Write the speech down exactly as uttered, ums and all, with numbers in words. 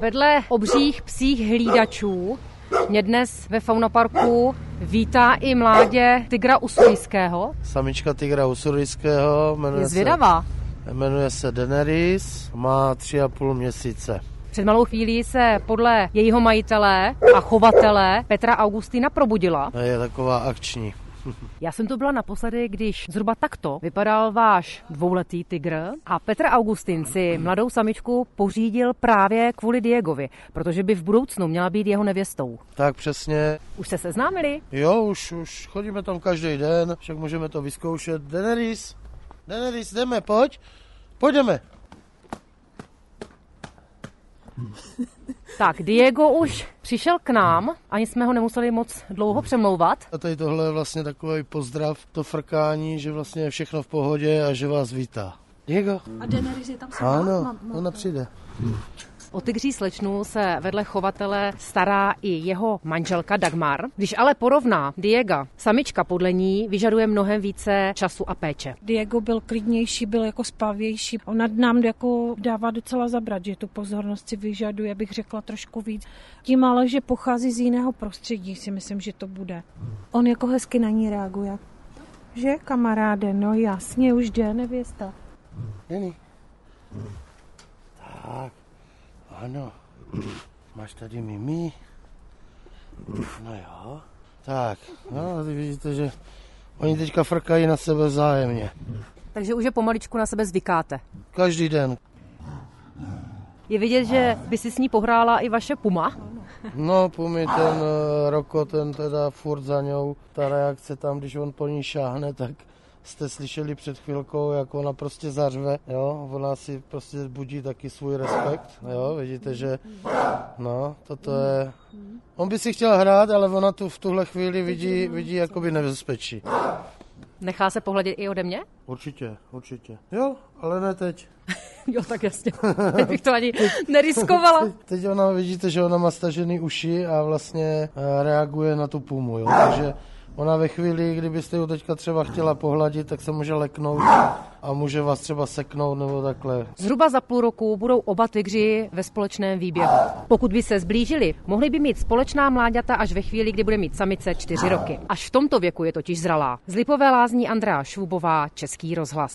Vedle obřích psích hlídačů mě dnes ve faunaparku vítá i mládě tygra usurijského. Samička tygra usurijského. Je zvědavá. Se, jmenuje se Daenerys, má tři a půl měsíce. Před malou chvílí se podle jejího majitele a chovatele Petra Augustina probudila. Je taková akční. Já jsem tu byla naposledy, když zhruba takto vypadal váš dvouletý tygr a Petr Augustin si mladou samičku pořídil právě kvůli Diegovi, protože by v budoucnu měla být jeho nevěstou. Tak přesně. Už se seznámili? Jo, už, už chodíme tam každý den, však můžeme to vyzkoušet. Daenerys, Daenerys, jdeme, pojď, pojďme. Tak, Diego už přišel k nám, ani jsme ho nemuseli moc dlouho přemlouvat. A tady tohle je vlastně takový pozdrav, to frkání, že vlastně je všechno v pohodě a že vás vítá. Diego. A Daenerys je tam sama? Ano, mám, mám ona přijde. O tygří slečnu se vedle chovatele stará i jeho manželka Dagmar. Když ale porovná Diega, samička podle ní vyžaduje mnohem více času a péče. Diego byl klidnější, byl jako spávější. Ona nám jako dává docela zabrat, že tu pozornost si vyžaduje, bych řekla trošku víc. Tím ale, že pochází z jiného prostředí, si myslím, že to bude. On jako hezky na ní reaguje. Že, kamaráde, no jasně, už jde nevěsta. Jenny. Tak. Ano, máš tady Mimi. No jo. Tak, no, vy vidíte, že oni teďka frkají na sebe vzájemně. Takže už je pomaličku na sebe zvykáte. Každý den. Je vidět, že by si s ní pohrála i vaše puma. No, Pumi, ten uh, Roko, ten teda furt za ňou. Ta reakce tam, když on po ní šáhne, tak jste slyšeli před chvilkou, jak ona prostě zařve, jo, ona si prostě budí taky svůj respekt, jo, vidíte, že, no, toto je, on by si chtěl hrát, ale ona tu v tuhle chvíli vidí, vidí jakoby nebezpečí. Nechá se pohledět i ode mě? Určitě, určitě. Jo, ale ne teď. Jo, tak jasně, teď bych to ani neriskovala. Teď, teď ona, vidíte, že ona má stažený uši a vlastně reaguje na tu pumu, jo, takže ona ve chvíli, kdybyste ji teďka třeba chtěla pohladit, tak se může leknout a může vás třeba seknout nebo takhle. Zhruba za půl roku budou oba tygři ve společném výběhu. Pokud by se zblížili, mohli by mít společná mláďata až ve chvíli, kdy bude mít samice čtyři roky. Až v tomto věku je totiž zralá. Z Lipové Lázní Andrea Švubová, Český rozhlas.